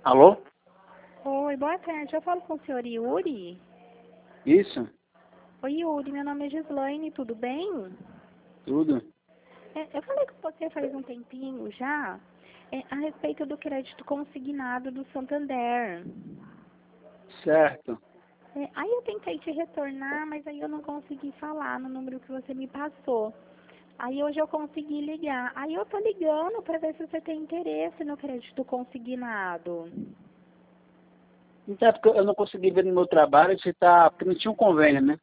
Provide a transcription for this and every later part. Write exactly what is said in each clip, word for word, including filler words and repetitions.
Alô? Oi, boa tarde. Eu falo com o senhor Yuri? Isso? Oi, Yuri, meu nome é Gislaine, tudo bem? Tudo? É, eu falei com você faz um tempinho já é, a respeito do crédito consignado do Santander. Certo. É, aí eu tentei te retornar, mas aí eu não consegui falar no número que você me passou. Aí hoje eu consegui ligar. Aí eu tô ligando para ver se você tem interesse no crédito consignado. Então, é porque eu não consegui ver no meu trabalho se tá. Porque não tinha um convênio, né?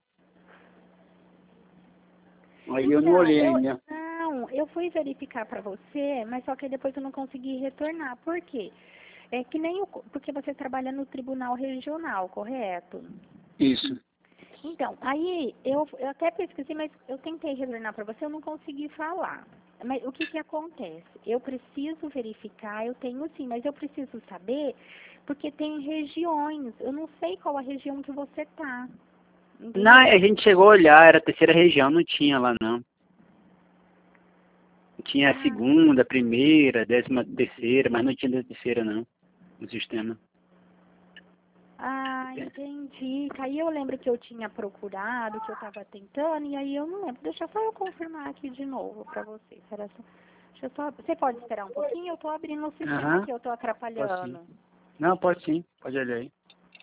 Aí eu não Então, olhei eu ainda. não, eu fui verificar para você, mas só que depois eu não consegui retornar. Por quê? É que nem o, porque você trabalha no tribunal regional, correto? Isso. Então, aí eu, eu até pesquisei, mas eu tentei retornar para você, eu não consegui falar. Mas o que que acontece? Eu preciso verificar, eu tenho sim, mas eu preciso saber, porque tem regiões, eu não sei qual a região que você tá, Não, entendeu? a gente chegou a olhar, era a terceira região, não tinha lá não. Tinha a Ah, segunda, a primeira, a décima terceira, mas não tinha a terceira não, no sistema. ah, entendi. Aí eu lembro que eu tinha procurado, que eu estava tentando, e aí eu não lembro. Deixa só eu confirmar aqui de novo para você. Espera só. Deixa eu só. Você pode esperar um pouquinho? Eu estou abrindo o sistema Aham, aqui, eu estou pode sim. atrapalhando. Não, pode sim, pode olhar aí.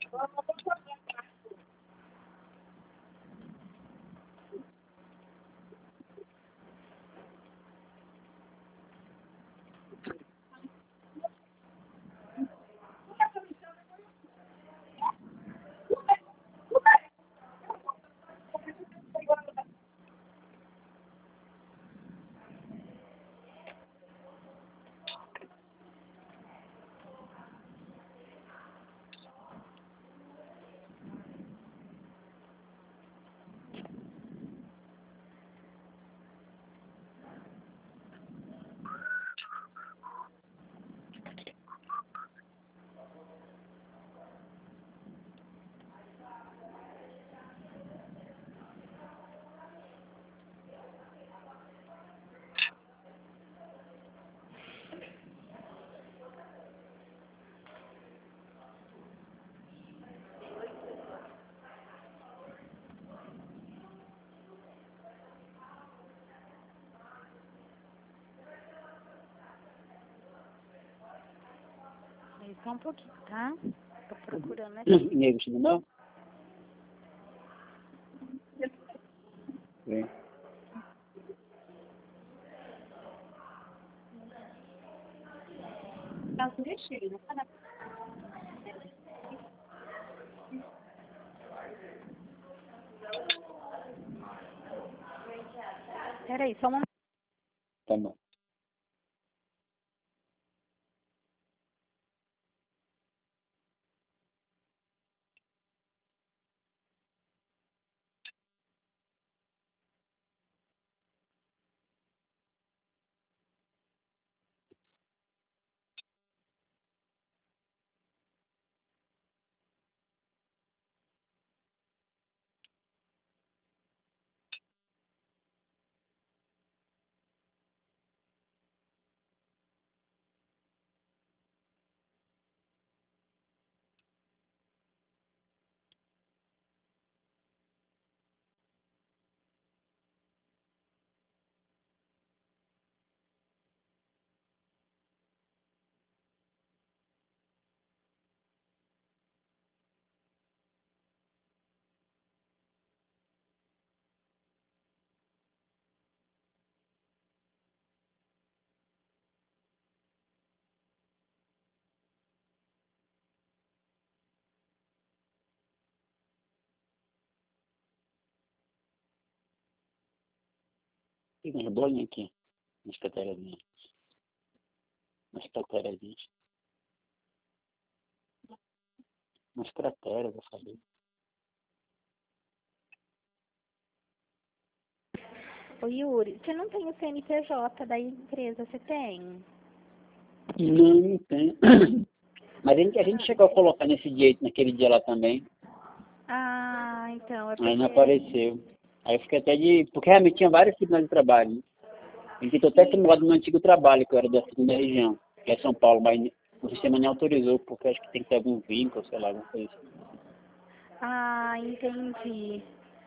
Aí só um pouquinho, tá? Estou procurando aqui. Nego, você não? Vem. Peraí, só um Tá bom. Tem umas bolinhas aqui, umas catarazinhas. Umas catarazinhas. Umas crateras, eu falei. Ô Yuri, você não tem o C N P J da empresa, você tem? Não, não tem. Mas a gente, a gente chegou a colocar nesse dia, naquele dia lá também. Ah, então, é Aí não porque... apareceu. Aí eu fiquei até de. Porque realmente tinha vários tribunais de trabalho. Né? A gente tentou até simulado no antigo trabalho, que eu era da segunda região, que é São Paulo, mas o sistema nem autorizou, porque acho que tem que ter algum vínculo, sei lá, alguma coisa assim. Ah, entendi.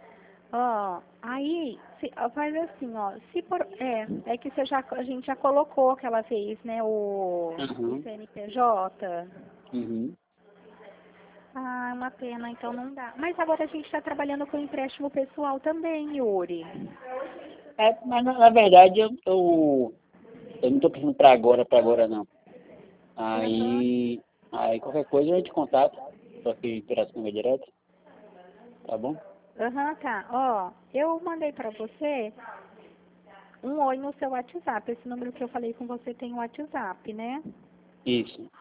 Ó, aí, se, ó, faz assim, ó, se por, é, é que você já, a gente já colocou aquela vez, né, o, o Uhum. C N P J. Uhum. Ah, é uma pena, então não dá. Mas agora a gente está trabalhando com empréstimo pessoal também, Yuri. É, mas na, na verdade eu, eu, eu não estou pensando para agora, para agora não. Aham. Aí, aí qualquer coisa a gente contata, só que interação é direta, tá bom? Aham, tá. Ó, eu mandei pra você um oi no seu WhatsApp. Esse número que eu falei com você tem o WhatsApp, né? Isso.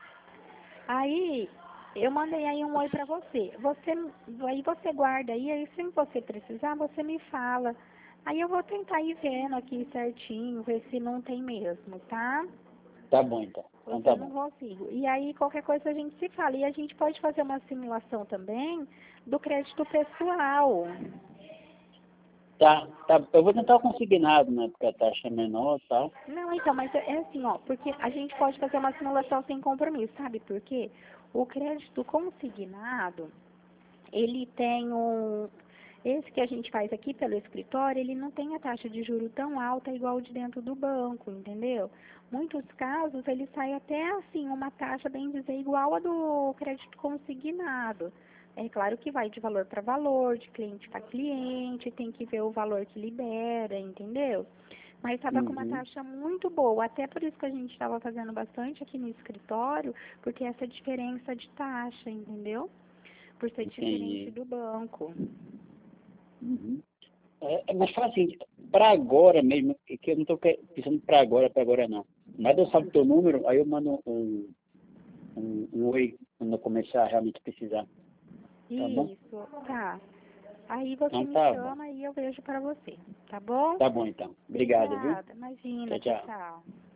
Aí, eu mandei aí um oi pra você. Você, aí você guarda aí, aí se você precisar, você me fala. Aí eu vou tentar ir vendo aqui certinho, ver se não tem mesmo, tá? Tá bom então. Então Você tá não bom. consigo. E aí, qualquer coisa a gente se fala. E a gente pode fazer uma simulação também do crédito pessoal. Tá, tá. Eu vou tentar o consignado, né? Porque a taxa é menor e tal. Não, então, mas é é assim, ó, porque a gente pode fazer uma simulação sem compromisso, sabe por quê? O crédito consignado, ele tem um... Esse que a gente faz aqui pelo escritório, ele não tem a taxa de juro tão alta igual o de dentro do banco, entendeu? Muitos casos, ele sai até, assim, uma taxa, bem dizer, igual a do crédito consignado. É claro que vai de valor para valor, de cliente para cliente, tem que ver o valor que libera, entendeu? Mas estava com uma Uhum. taxa muito boa, até por isso que a gente estava fazendo bastante aqui no escritório, porque essa diferença de taxa, entendeu? Por ser diferente Entendi. do banco. Uhum. É, é, mas fala assim, para agora mesmo, que que eu não estou pensando para agora, para agora não. Nada eu salvo o teu número, aí eu mando um, um, um oi quando eu começar a realmente precisar. Tá bom? Isso, tá. Aí você Então me tá bom. chama e eu vejo para você, tá bom? Tá bom então. Obrigado, viu? Obrigada, imagina, Tchau, tchau, tchau. tchau.